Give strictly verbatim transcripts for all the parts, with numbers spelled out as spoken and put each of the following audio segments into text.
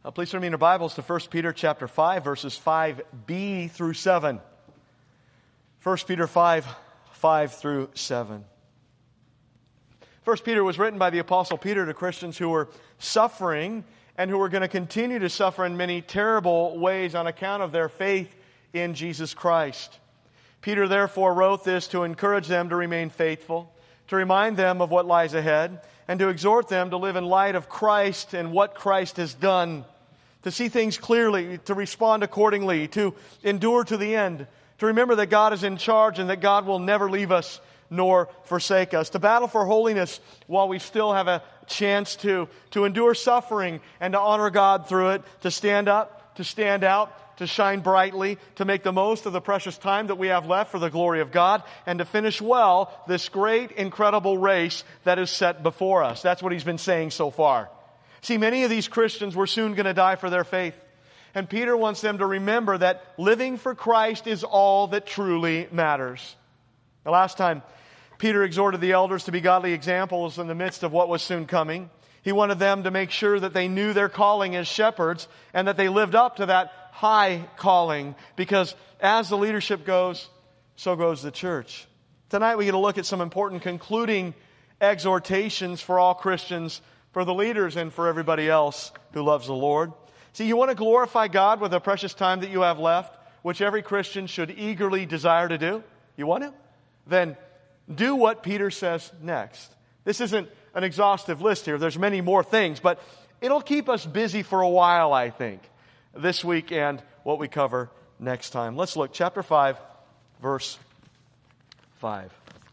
Uh, please turn me in your Bibles to First Peter chapter five, verses five b through seven. First Peter five, five through seven. First Peter was written by the Apostle Peter to Christians who were suffering and who were going to continue to suffer in many terrible ways on account of their faith in Jesus Christ. Peter therefore wrote this to encourage them to remain faithful, to remind them of what lies ahead, and to exhort them to live in light of Christ and what Christ has done, to see things clearly, to respond accordingly, to endure to the end, to remember that God is in charge and that God will never leave us nor forsake us, to battle for holiness while we still have a chance to, to endure suffering and to honor God through it, to stand up, to stand out, to shine brightly, to make the most of the precious time that we have left for the glory of God, and to finish well this great, incredible race that is set before us. That's what he's been saying so far. See, many of these Christians were soon going to die for their faith. And Peter wants them to remember that living for Christ is all that truly matters. The last time, Peter exhorted the elders to be godly examples in the midst of what was soon coming. He wanted them to make sure that they knew their calling as shepherds and that they lived up to that high calling, because as the leadership goes, so goes the church. Tonight we get to look at some important concluding exhortations for all Christians, for the leaders and for everybody else who loves the Lord. See, you want to glorify God with the precious time that you have left, which every Christian should eagerly desire to do. You want to? Then do what Peter says next. This isn't an exhaustive list here. There's many more things, but it'll keep us busy for a while, I think, this week and what we cover next time. Let's look. Chapter five, verse five.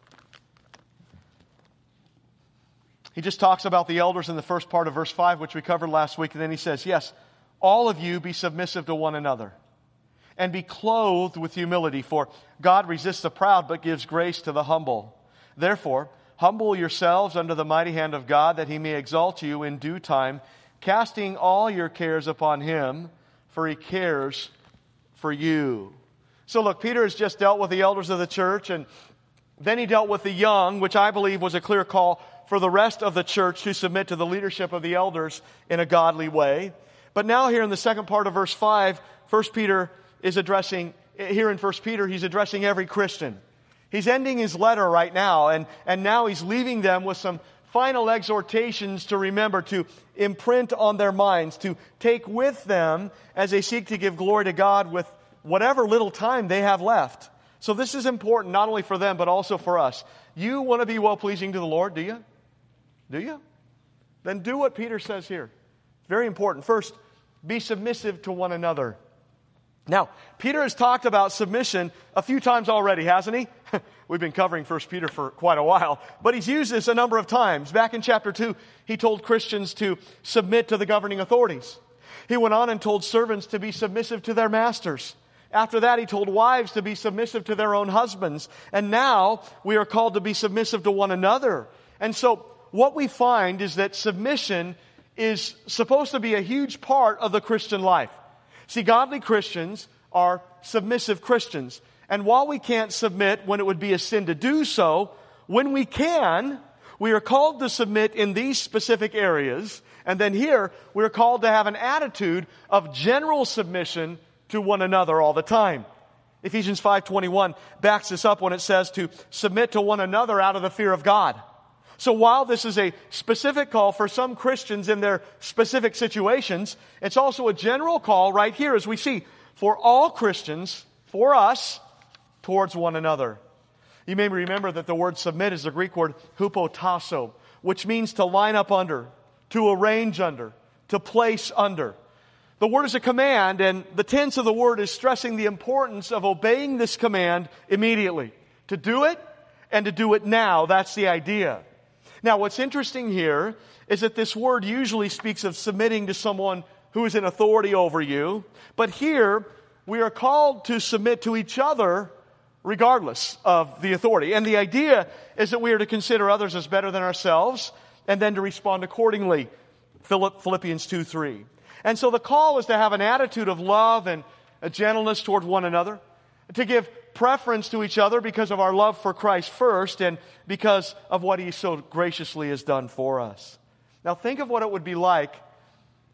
He just talks about the elders in the first part of verse five, which we covered last week, and then he says, yes, all of you be submissive to one another and be clothed with humility, for God resists the proud but gives grace to the humble. Therefore, humble yourselves under the mighty hand of God, that He may exalt you in due time, casting all your cares upon Him, for He cares for you. So look, Peter has just dealt with the elders of the church, and then he dealt with the young, which I believe was a clear call for the rest of the church to submit to the leadership of the elders in a godly way. But now here in the second part of verse five, First Peter is addressing, here in First Peter, he's addressing every Christian. He's ending his letter right now, and, and now he's leaving them with some final exhortations to remember, to imprint on their minds, to take with them as they seek to give glory to God with whatever little time they have left. So this is important not only for them, but also for us. You want to be well-pleasing to the Lord, do you? Do you? Then do what Peter says here. Very important. First, be submissive to one another. Now, Peter has talked about submission a few times already, hasn't he? We've been covering First Peter for quite a while, but he's used this a number of times. Back in chapter two, he told Christians to submit to the governing authorities. He went on and told servants to be submissive to their masters. After that, he told wives to be submissive to their own husbands. And now we are called to be submissive to one another. And so what we find is that submission is supposed to be a huge part of the Christian life. See, godly Christians are submissive Christians. And while we can't submit when it would be a sin to do so, when we can, we are called to submit in these specific areas. And then here, we are called to have an attitude of general submission to one another all the time. Ephesians five twenty-one backs this up when it says to submit to one another out of the fear of God. So while this is a specific call for some Christians in their specific situations, it's also a general call right here, as we see, for all Christians, for us, towards one another. You may remember that the word submit is the Greek word hupotasso, which means to line up under, to arrange under, to place under. The word is a command, and the tense of the word is stressing the importance of obeying this command immediately. To do it, and to do it now. That's the idea. Now, what's interesting here is that this word usually speaks of submitting to someone who is in authority over you. But here, we are called to submit to each other regardless of the authority. And the idea is that we are to consider others as better than ourselves and then to respond accordingly. Philippians two three. And so the call is to have an attitude of love and a gentleness toward one another, to give preference to each other because of our love for Christ first and because of what He so graciously has done for us. Now think of what it would be like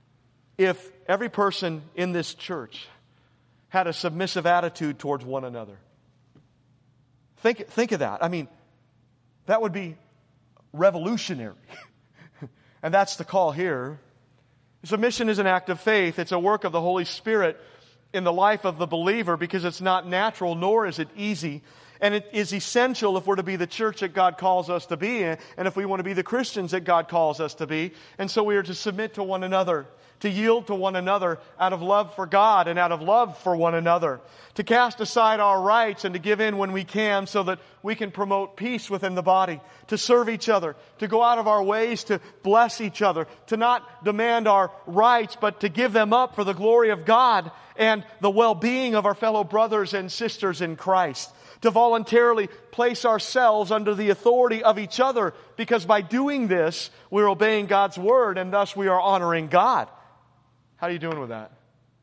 if every person in this church had a submissive attitude towards one another. Think, think of that. I mean, that would be revolutionary. And that's the call here. Submission is an act of faith. It's a work of the Holy Spirit in the life of the believer because it's not natural, nor is it easy. And it is essential if we're to be the church that God calls us to be, and if we want to be the Christians that God calls us to be. And so we are to submit to one another, to yield to one another out of love for God and out of love for one another, to cast aside our rights and to give in when we can so that we can promote peace within the body, to serve each other, to go out of our ways to bless each other, to not demand our rights, but to give them up for the glory of God and the well-being of our fellow brothers and sisters in Christ. To voluntarily place ourselves under the authority of each other, because by doing this, we're obeying God's word and thus we are honoring God. How are you doing with that?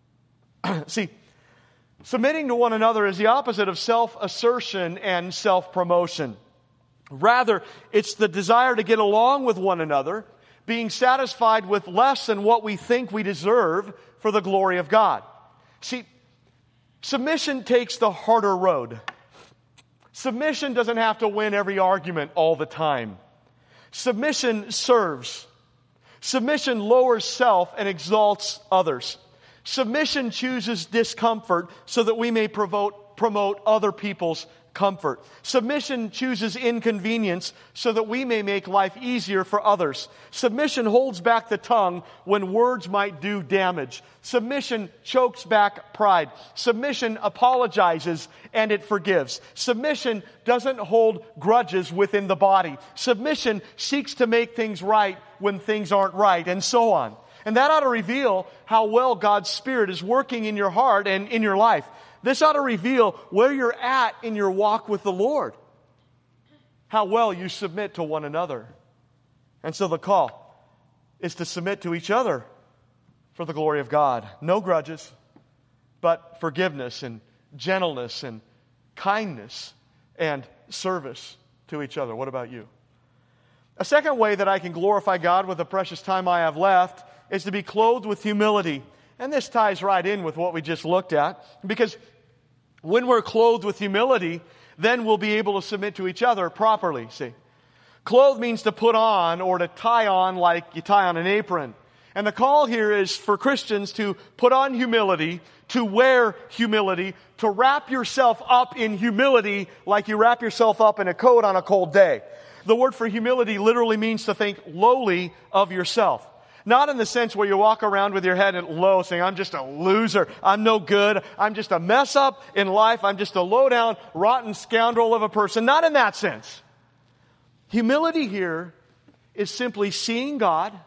See, submitting to one another is the opposite of self-assertion and self-promotion. Rather, it's the desire to get along with one another, being satisfied with less than what we think we deserve for the glory of God. See, submission takes the harder road. Submission doesn't have to win every argument all the time. Submission serves. Submission lowers self and exalts others. Submission chooses discomfort so that we may promote, promote other people's comfort. Submission chooses inconvenience so that we may make life easier for others. Submission holds back the tongue when words might do damage. Submission chokes back pride. Submission apologizes and it forgives. Submission doesn't hold grudges within the body. Submission seeks to make things right when things aren't right, and so on. And that ought to reveal how well God's Spirit is working in your heart and in your life. This ought to reveal where you're at in your walk with the Lord. How well you submit to one another. And so the call is to submit to each other for the glory of God. No grudges, but forgiveness and gentleness and kindness and service to each other. What about you? A second way that I can glorify God with the precious time I have left is to be clothed with humility. And this ties right in with what we just looked at, because when we're clothed with humility, then we'll be able to submit to each other properly, see. Clothe means to put on or to tie on like you tie on an apron. And the call here is for Christians to put on humility, to wear humility, to wrap yourself up in humility like you wrap yourself up in a coat on a cold day. The word for humility literally means to think lowly of yourself. Not in the sense where you walk around with your head low saying, I'm just a loser, I'm no good, I'm just a mess up in life, I'm just a low down, rotten scoundrel of a person. Not in that sense. Humility here is simply seeing God,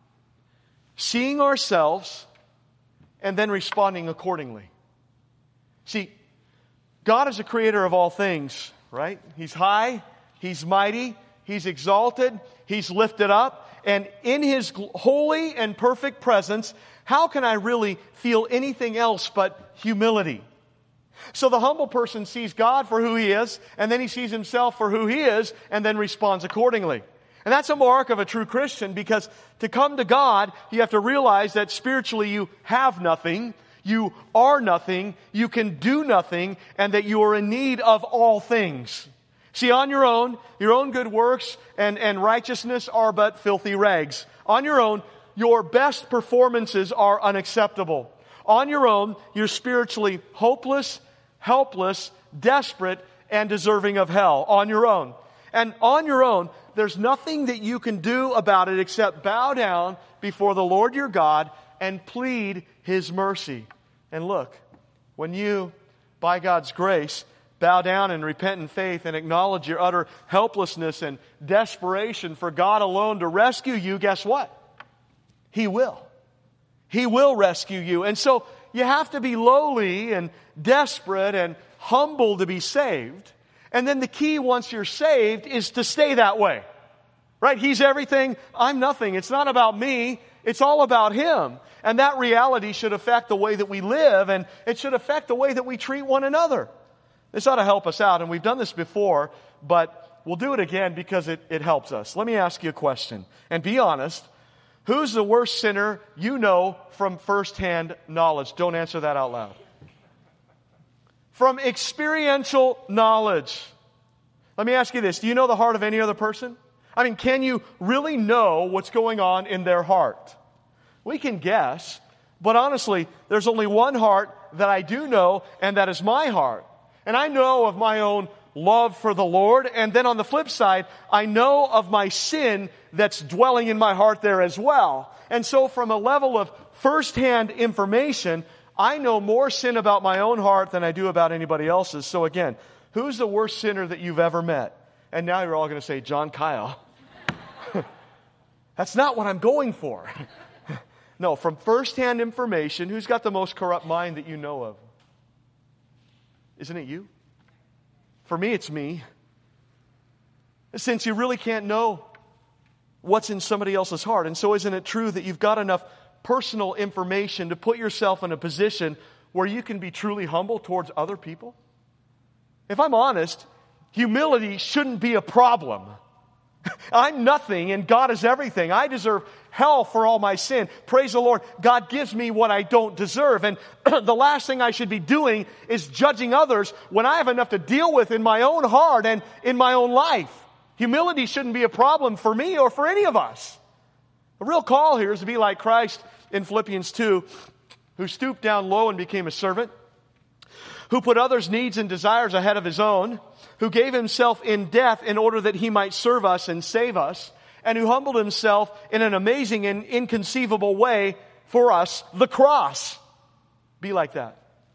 seeing ourselves, and then responding accordingly. See, God is the creator of all things, right? He's high, He's mighty, He's exalted, He's lifted up. And in His holy and perfect presence, how can I really feel anything else but humility? So the humble person sees God for who He is, and then he sees himself for who he is, and then responds accordingly. And that's a mark of a true Christian, because to come to God, you have to realize that spiritually you have nothing, you are nothing, you can do nothing, and that you are in need of all things. See, on your own, your own good works and, and righteousness are but filthy rags. On your own, your best performances are unacceptable. On your own, you're spiritually hopeless, helpless, desperate, and deserving of hell. On your own. And on your own, there's nothing that you can do about it except bow down before the Lord your God and plead His mercy. And look, when you, by God's grace, bow down and repent in faith and acknowledge your utter helplessness and desperation for God alone to rescue you, guess what? He will. He will rescue you. And so you have to be lowly and desperate and humble to be saved. And then the key, once you're saved, is to stay that way. Right? He's everything, I'm nothing. It's not about me. It's all about Him. And that reality should affect the way that we live, and it should affect the way that we treat one another. This ought to help us out, and we've done this before, but we'll do it again because it, it helps us. Let me ask you a question, and be honest. Who's the worst sinner you know from firsthand knowledge? Don't answer that out loud. From experiential knowledge. Let me ask you this. Do you know the heart of any other person? I mean, can you really know what's going on in their heart? We can guess, but honestly, there's only one heart that I do know, and that is my heart. And I know of my own love for the Lord, and then on the flip side, I know of my sin that's dwelling in my heart there as well. And so from a level of firsthand information, I know more sin about my own heart than I do about anybody else's. So again, who's the worst sinner that you've ever met? And now you're all going to say, John Kyle. That's not what I'm going for. No, from firsthand information, who's got the most corrupt mind that you know of? Isn't it you? For me, it's me. Since you really can't know what's in somebody else's heart. And so isn't it true that you've got enough personal information to put yourself in a position where you can be truly humble towards other people? If I'm honest, humility shouldn't be a problem. I'm nothing and God is everything. I deserve hell for all my sin. Praise the Lord. God gives me what I don't deserve. And the last thing I should be doing is judging others when I have enough to deal with in my own heart and in my own life. Humility shouldn't be a problem for me or for any of us. The real call here is to be like Christ in Philippians two, who stooped down low and became a servant, who put others' needs and desires ahead of his own, who gave himself in death in order that he might serve us and save us, and who humbled himself in an amazing and inconceivable way for us, the cross. Be like that.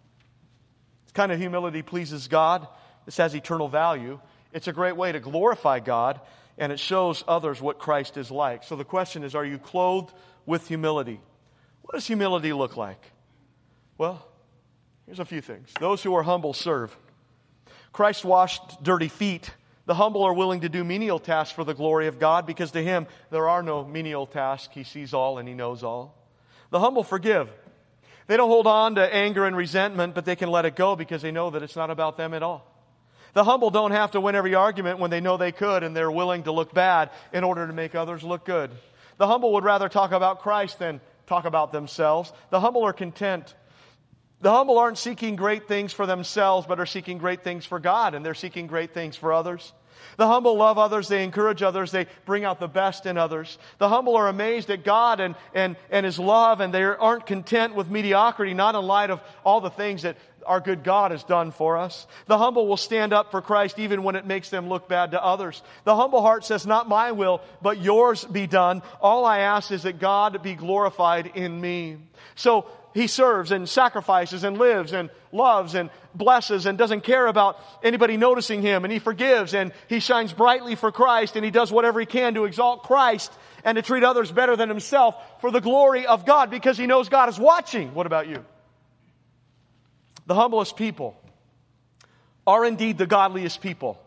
This kind of humility pleases God. This has eternal value. It's a great way to glorify God, and it shows others what Christ is like. So the question is, are you clothed with humility? What does humility look like? Well, here's a few things. Those who are humble serve. Christ washed dirty feet. The humble are willing to do menial tasks for the glory of God, because to Him there are no menial tasks. He sees all and He knows all. The humble forgive. They don't hold on to anger and resentment, but they can let it go because they know that it's not about them at all. The humble don't have to win every argument when they know they could, and they're willing to look bad in order to make others look good. The humble would rather talk about Christ than talk about themselves. The humble are content. The humble aren't seeking great things for themselves, but are seeking great things for God, and they're seeking great things for others. The humble love others, they encourage others, they bring out the best in others. The humble are amazed at God and, and, and His love, and they aren't content with mediocrity, not in light of all the things that our good God has done for us. The humble will stand up for Christ even when it makes them look bad to others. The humble heart says, not my will, but yours be done. All I ask is that God be glorified in me. So he serves and sacrifices and lives and loves and blesses and doesn't care about anybody noticing him, and he forgives and he shines brightly for Christ, and he does whatever he can to exalt Christ and to treat others better than himself for the glory of God, because he knows God is watching. What about you? The humblest people are indeed the godliest people.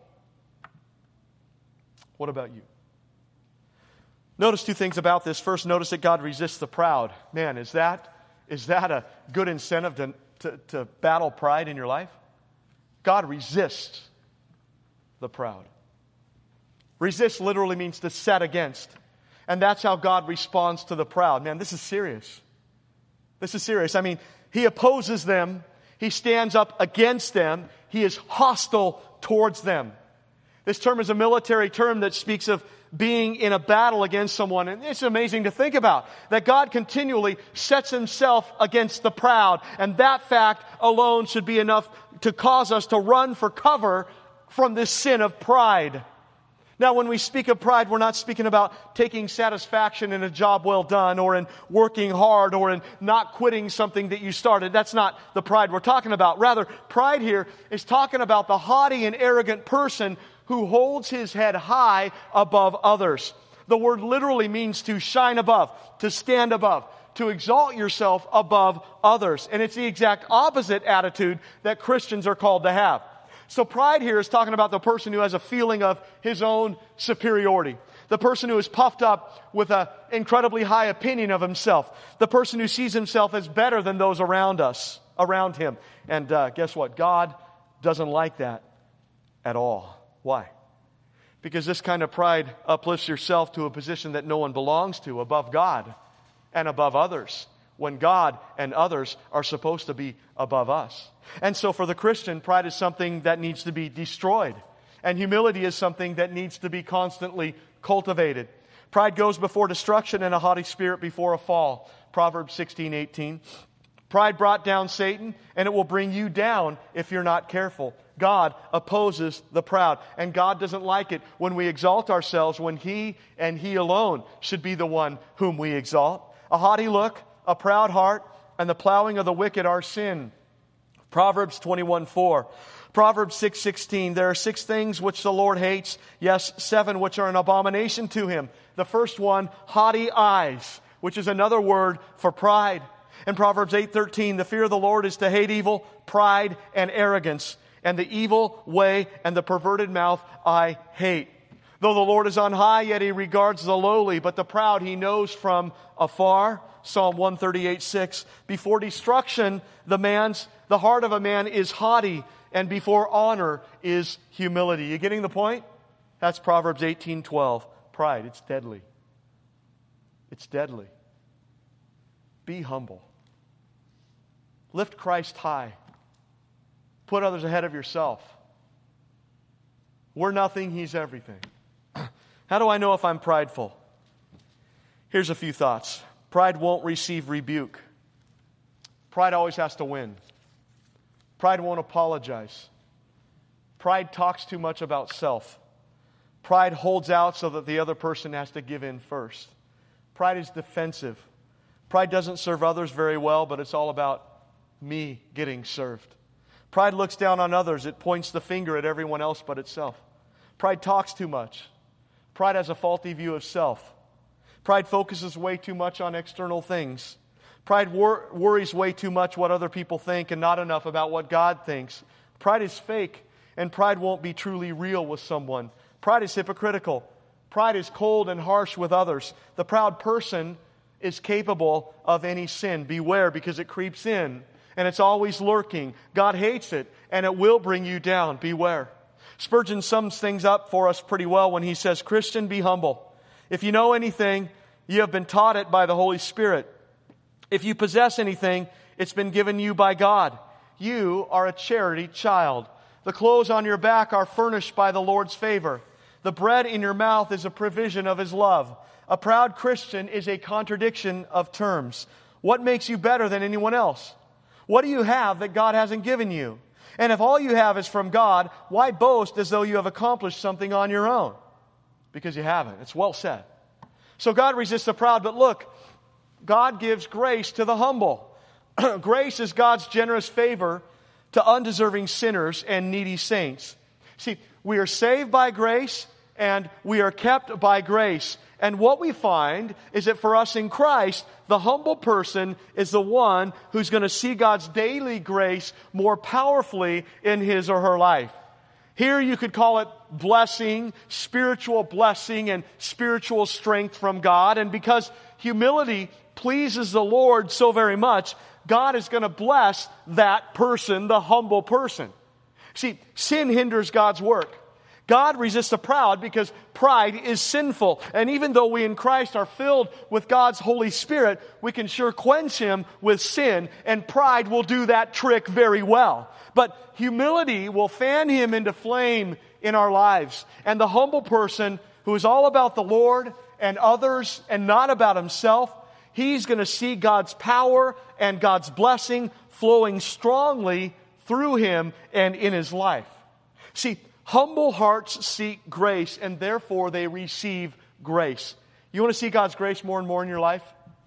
What about you? Notice two things about this. First, notice that God resists the proud. Man, is that is that a good incentive to, to, to battle pride in your life? God resists the proud. Resist literally means to set against. And that's how God responds to the proud. Man, this is serious. This is serious. I mean, He opposes them. He stands up against them. He is hostile towards them. This term is a military term that speaks of being in a battle against someone. And it's amazing to think about that God continually sets Himself against the proud. And that fact alone should be enough to cause us to run for cover from this sin of pride. Now, when we speak of pride, we're not speaking about taking satisfaction in a job well done, or in working hard, or in not quitting something that you started. That's not the pride we're talking about. Rather, pride here is talking about the haughty and arrogant person who holds his head high above others. The word literally means to shine above, to stand above, to exalt yourself above others. And it's the exact opposite attitude that Christians are called to have. So pride here is talking about the person who has a feeling of his own superiority. The person who is puffed up with an incredibly high opinion of himself. The person who sees himself as better than those around us, around him. And uh, guess what? God doesn't like that at all. Why? Because this kind of pride uplifts yourself to a position that no one belongs to, above God and above others, when God and others are supposed to be above us. And so for the Christian, pride is something that needs to be destroyed. And humility is something that needs to be constantly cultivated. Pride goes before destruction and a haughty spirit before a fall. Proverbs sixteen eighteen. Pride brought down Satan, and it will bring you down if you're not careful. God opposes the proud, and God doesn't like it when we exalt ourselves, when He and He alone should be the one whom we exalt. A haughty look, a proud heart, and the plowing of the wicked are sin. Proverbs twenty-one four. Proverbs six sixteen. There are six things which the Lord hates, yes, seven which are an abomination to Him. The first one, haughty eyes, which is another word for pride. In Proverbs eight thirteen, the fear of the Lord is to hate evil, pride, and arrogance. And the evil way and the perverted mouth I hate. Though the Lord is on high, yet He regards the lowly, but the proud He knows from afar. Psalm one thirty-eight six. Before destruction, the man's, the heart of a man is haughty, and before honor is humility. You getting the point? That's Proverbs eighteen twelve. Pride, it's deadly. It's deadly. Be humble. Lift Christ high. Put others ahead of yourself. We're nothing, He's everything. How do I know if I'm prideful? Here's a few thoughts. Pride won't receive rebuke. Pride always has to win. Pride won't apologize. Pride talks too much about self. Pride holds out so that the other person has to give in first. Pride is defensive. Pride doesn't serve others very well, but it's all about me getting served. Pride looks down on others. It points the finger at everyone else but itself. Pride talks too much. Pride has a faulty view of self. Pride focuses way too much on external things. Pride wor- worries way too much what other people think and not enough about what God thinks. Pride is fake, and pride won't be truly real with someone. Pride is hypocritical. Pride is cold and harsh with others. The proud person is capable of any sin. Beware, because it creeps in. And it's always lurking. God hates it, and it will bring you down. Beware. Spurgeon sums things up for us pretty well when he says, Christian, be humble. If you know anything, you have been taught it by the Holy Spirit. If you possess anything, it's been given you by God. You are a charity child. The clothes on your back are furnished by the Lord's favor. The bread in your mouth is a provision of His love. A proud Christian is a contradiction of terms. What makes you better than anyone else? What do you have that God hasn't given you? And if all you have is from God, why boast as though you have accomplished something on your own? Because you haven't. It's well said. So God resists the proud, but look, God gives grace to the humble. Grace is God's generous favor to undeserving sinners and needy saints. See, we are saved by grace and we are kept by grace. And what we find is that for us in Christ, the humble person is the one who's going to see God's daily grace more powerfully in his or her life. Here you could call it blessing, spiritual blessing, and spiritual strength from God. And because humility pleases the Lord so very much, God is going to bless that person, the humble person. See, sin hinders God's work. God resists the proud because pride is sinful. And even though we in Christ are filled with God's Holy Spirit, we can sure quench Him with sin, and pride will do that trick very well. But humility will fan Him into flame in our lives. And the humble person who is all about the Lord and others and not about himself, he's going to see God's power and God's blessing flowing strongly through him and in his life. See, humble hearts seek grace, and therefore they receive grace. You want to see God's grace more and more in your life?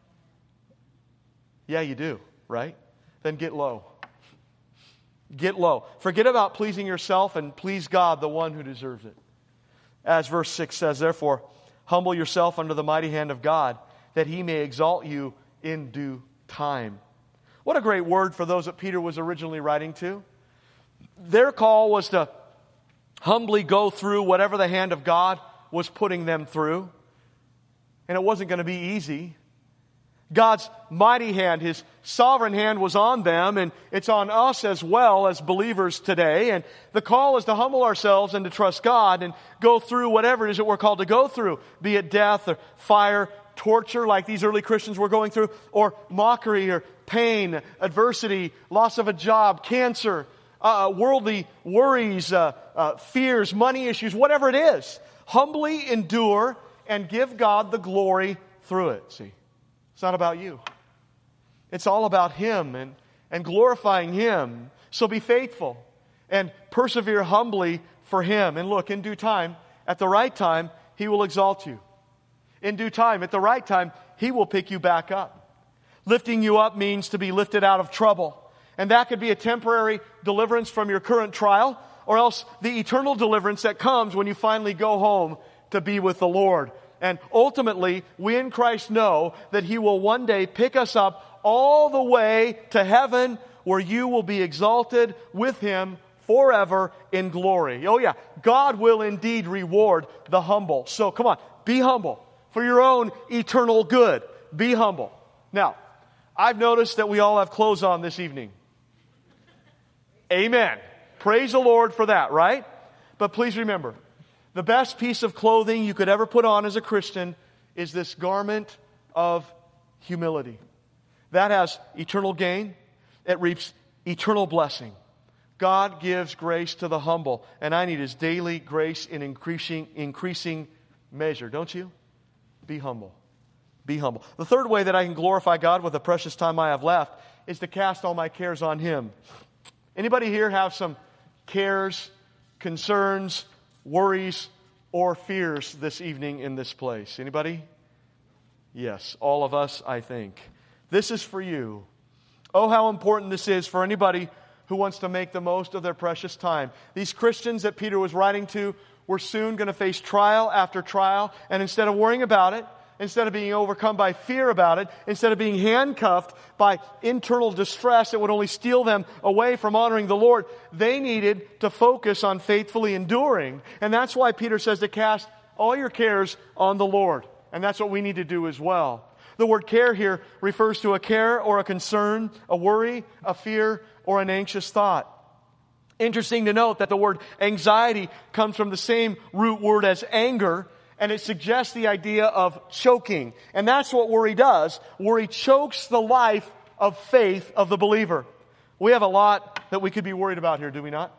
Yeah, you do, right? Then get low. Get low. Forget about pleasing yourself and please God, the one who deserves it. As verse six says, therefore, humble yourself under the mighty hand of God, that He may exalt you in due time. What a great word for those that Peter was originally writing to. Their call was to humbly go through whatever the hand of God was putting them through. And it wasn't going to be easy. God's mighty hand, His sovereign hand was on them, and it's on us as well as believers today. And the call is to humble ourselves and to trust God and go through whatever it is that we're called to go through, be it death or fire, torture like these early Christians were going through, or mockery or pain, adversity, loss of a job, cancer, uh, worldly worries, uh, uh, fears, money issues, whatever it is. Humbly endure and give God the glory through it. See, it's not about you. It's all about Him and, and glorifying Him. So be faithful and persevere humbly for Him. And look, in due time, at the right time, He will exalt you. In due time, at the right time, He will pick you back up. Lifting you up means to be lifted out of trouble. And that could be a temporary deliverance from your current trial, or else the eternal deliverance that comes when you finally go home to be with the Lord. And ultimately, we in Christ know that He will one day pick us up all the way to heaven, where you will be exalted with Him forever in glory. Oh yeah, God will indeed reward the humble. So come on, be humble for your own eternal good. Be humble. Now, I've noticed that we all have clothes on this evening. Amen. Praise the Lord for that, right? But please remember, the best piece of clothing you could ever put on as a Christian is this garment of humility. That has eternal gain. It reaps eternal blessing. God gives grace to the humble, and I need His daily grace in increasing, increasing measure. Don't you? Be humble. Be humble. The third way that I can glorify God with the precious time I have left is to cast all my cares on Him. Anybody here have some cares, concerns, worries, or fears this evening in this place? Anybody? Yes, all of us, I think. This is for you. Oh, how important this is for anybody who wants to make the most of their precious time. These Christians that Peter was writing to were soon going to face trial after trial, and instead of worrying about it, instead of being overcome by fear about it, instead of being handcuffed by internal distress that would only steal them away from honoring the Lord, they needed to focus on faithfully enduring. And that's why Peter says to cast all your cares on the Lord. And that's what we need to do as well. The word care here refers to a care or a concern, a worry, a fear, or an anxious thought. Interesting to note that the word anxiety comes from the same root word as anger, and it suggests the idea of choking. And that's what worry does. Worry chokes the life of faith of the believer. We have a lot that we could be worried about here, do we not?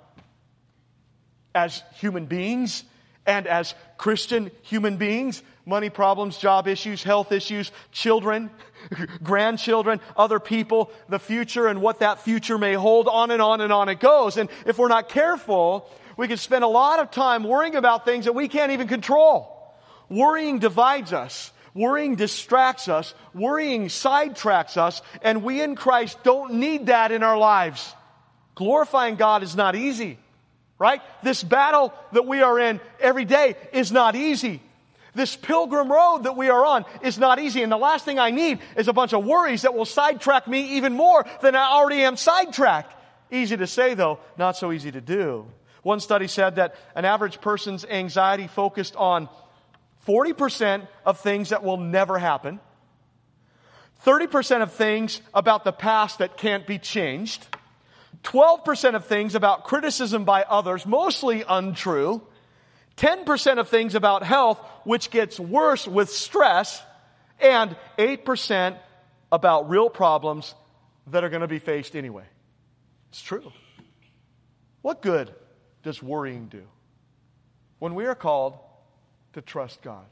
As human beings and as Christian human beings, money problems, job issues, health issues, children, grandchildren, other people, the future and what that future may hold, on and on and on it goes. And if we're not careful, we can spend a lot of time worrying about things that we can't even control. Worrying divides us. Worrying distracts us. Worrying sidetracks us. And we in Christ don't need that in our lives. Glorifying God is not easy. Right? This battle that we are in every day is not easy. This pilgrim road that we are on is not easy. And the last thing I need is a bunch of worries that will sidetrack me even more than I already am sidetracked. Easy to say, though, not so easy to do. One study said that an average person's anxiety focused on forty percent of things that will never happen, thirty percent of things about the past that can't be changed, twelve percent of things about criticism by others, mostly untrue, ten percent of things about health, which gets worse with stress, and eight percent about real problems that are going to be faced anyway. It's true. What good does worrying do when we are called to trust God?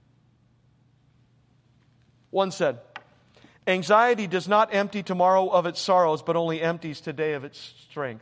One said, anxiety does not empty tomorrow of its sorrows, but only empties today of its strength.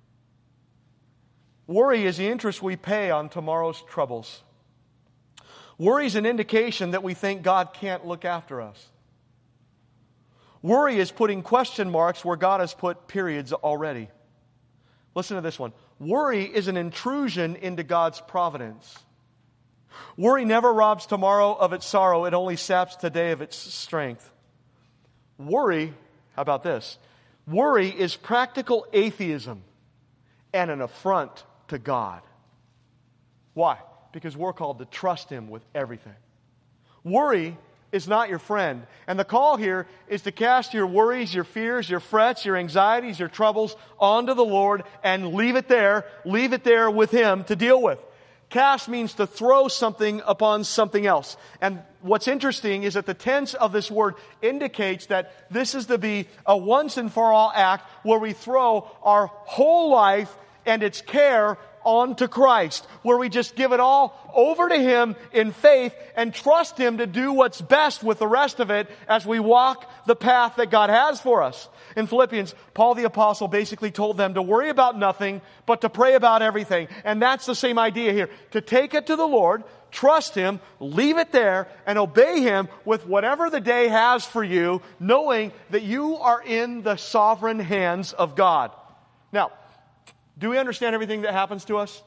Worry is the interest we pay on tomorrow's troubles. Worry is an indication that we think God can't look after us. Worry is putting question marks where God has put periods already. Listen to this one. Worry is an intrusion into God's providence. Worry never robs tomorrow of its sorrow. It only saps today of its strength. Worry, how about this? Worry is practical atheism and an affront to God. Why? Because we're called to trust Him with everything. Worry is not your friend. And the call here is to cast your worries, your fears, your frets, your anxieties, your troubles onto the Lord and leave it there. Leave it there with Him to deal with. Cast means to throw something upon something else. And what's interesting is that the tense of this word indicates that this is to be a once and for all act where we throw our whole life and its care onto Christ, where we just give it all over to Him in faith and trust Him to do what's best with the rest of it as we walk the path that God has for us. In Philippians, Paul the Apostle basically told them to worry about nothing, but to pray about everything. And that's the same idea here. To take it to the Lord, trust Him, leave it there, and obey Him with whatever the day has for you, knowing that you are in the sovereign hands of God. Now, do we understand everything that happens to us?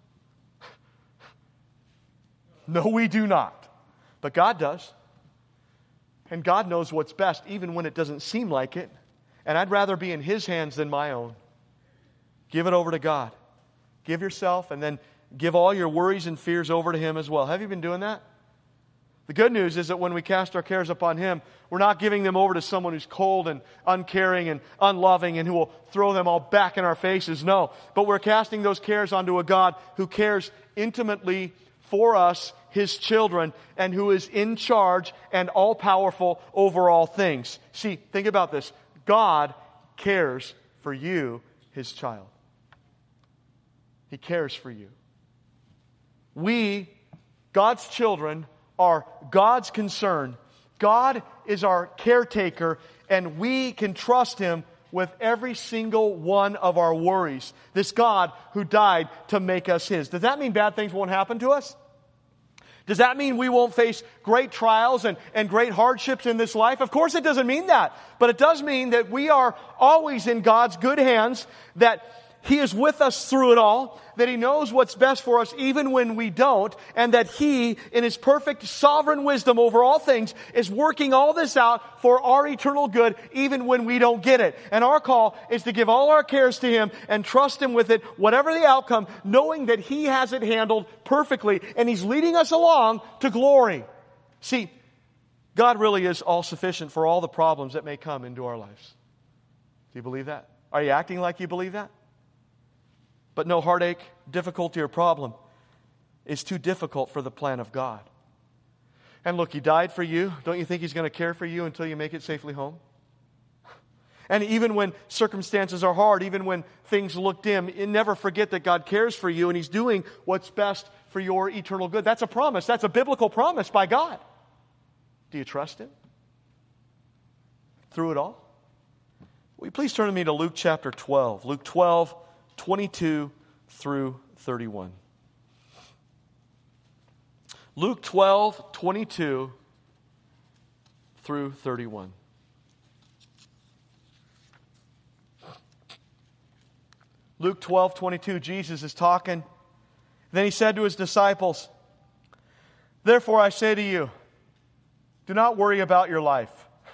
No, we do not. But God does. And God knows what's best, even when it doesn't seem like it. And I'd rather be in His hands than my own. Give it over to God. Give yourself, and then give all your worries and fears over to Him as well. Have you been doing that? The good news is that when we cast our cares upon Him, we're not giving them over to someone who's cold and uncaring and unloving and who will throw them all back in our faces. No, but we're casting those cares onto a God who cares intimately for us, His children, and who is in charge and all-powerful over all things. See, think about this. God cares for you, His child. He cares for you. We, God's children, are God's concern. God is our caretaker, and we can trust Him with every single one of our worries. This God who died to make us His. Does that mean bad things won't happen to us? Does that mean we won't face great trials and, and great hardships in this life? Of course it doesn't mean that. But it does mean that we are always in God's good hands, that He is with us through it all, that He knows what's best for us even when we don't, and that He, in His perfect sovereign wisdom over all things, is working all this out for our eternal good even when we don't get it. And our call is to give all our cares to Him and trust Him with it, whatever the outcome, knowing that He has it handled perfectly, and He's leading us along to glory. See, God really is all-sufficient for all the problems that may come into our lives. Do you believe that? Are you acting like you believe that? But no heartache, difficulty, or problem is too difficult for the plan of God. And look, He died for you. Don't you think He's going to care for you until you make it safely home? And even when circumstances are hard, even when things look dim, you never forget that God cares for you and He's doing what's best for your eternal good. That's a promise. That's a biblical promise by God. Do you trust Him through it all? Will you please turn with me to Luke chapter twelve. Luke twelve, twenty-two through thirty-one. Luke twelve, twenty-two through thirty-one. Luke twelve, twenty-two, Jesus is talking. Then He said to His disciples, "Therefore I say to you, do not worry about your life.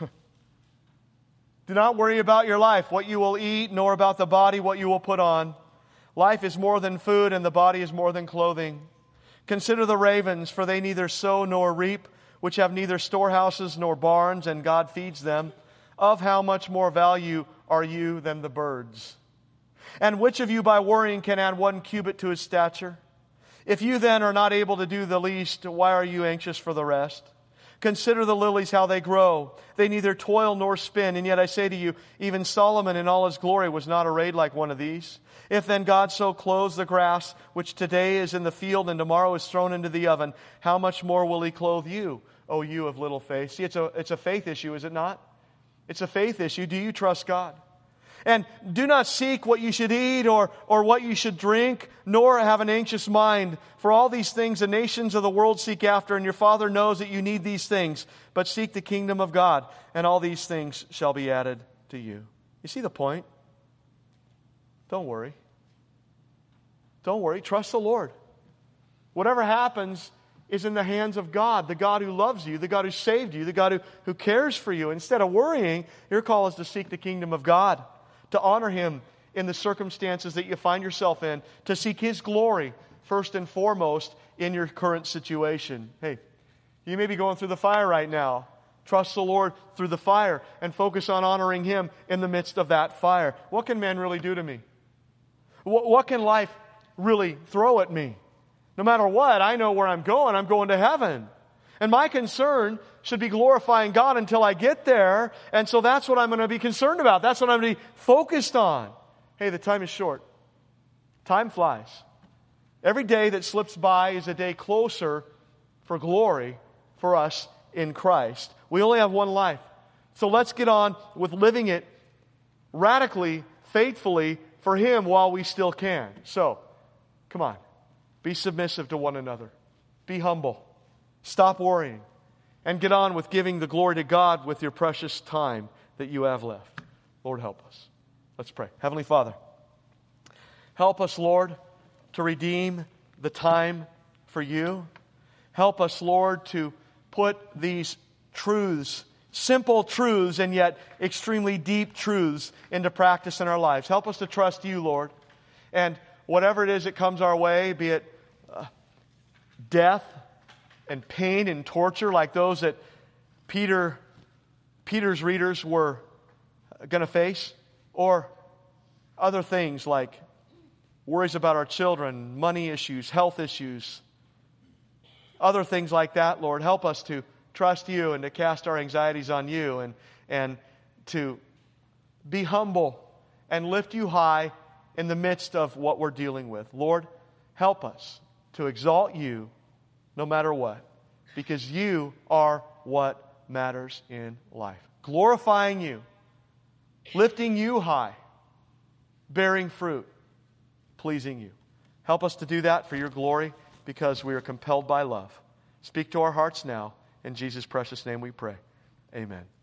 Do not worry about your life, what you will eat, nor about the body, what you will put on. Life is more than food, and the body is more than clothing. Consider the ravens, for they neither sow nor reap, which have neither storehouses nor barns, and God feeds them. Of how much more value are you than the birds? And which of you by worrying can add one cubit to his stature? If you then are not able to do the least, why are you anxious for the rest? Consider the lilies, how they grow. They neither toil nor spin. And yet I say to you, even Solomon in all his glory was not arrayed like one of these. If then God so clothes the grass, which today is in the field and tomorrow is thrown into the oven, how much more will He clothe you, O you of little faith?" See, it's a, it's a faith issue, is it not? It's a faith issue. Do you trust God? And do not seek what you should eat or, or what you should drink, nor have an anxious mind. For all these things the nations of the world seek after, and your Father knows that you need these things. But seek the kingdom of God, and all these things shall be added to you. You see the point? Don't worry. Don't worry. Trust the Lord. Whatever happens is in the hands of God, the God who loves you, the God who saved you, the God who, who cares for you. Instead of worrying, your call is to seek the kingdom of God, to honor Him in the circumstances that you find yourself in, to seek His glory first and foremost in your current situation. Hey, You may be going through the fire right now. Trust the Lord through the fire and focus on honoring Him in the midst of that fire. What can man really do to me? What, what can life really throw at me? No matter what, I know where I'm going. I'm going to heaven. And my concern should be glorifying God until I get there. And so that's what I'm going to be concerned about. That's what I'm going to be focused on. Hey, the time is short. Time flies. Every day that slips by is a day closer for glory for us in Christ. We only have one life. So let's get on with living it radically, faithfully for Him while we still can. So, come on. Be submissive to one another. Be humble. Stop worrying. And get on with giving the glory to God with your precious time that you have left. Lord, help us. Let's pray. Heavenly Father, help us, Lord, to redeem the time for You. Help us, Lord, to put these truths, simple truths and yet extremely deep truths into practice in our lives. Help us to trust You, Lord. And whatever it is that comes our way, be it uh, death and pain and torture like those that Peter, Peter's readers were going to face, or other things like worries about our children, money issues, health issues, other things like that, Lord. Help us to trust You and to cast our anxieties on You and, and to be humble and lift You high in the midst of what we're dealing with. Lord, help us to exalt You no matter what, because You are what matters in life. Glorifying You, lifting You high, bearing fruit, pleasing You. Help us to do that for Your glory, because we are compelled by love. Speak to our hearts now. In Jesus' precious name we pray. Amen.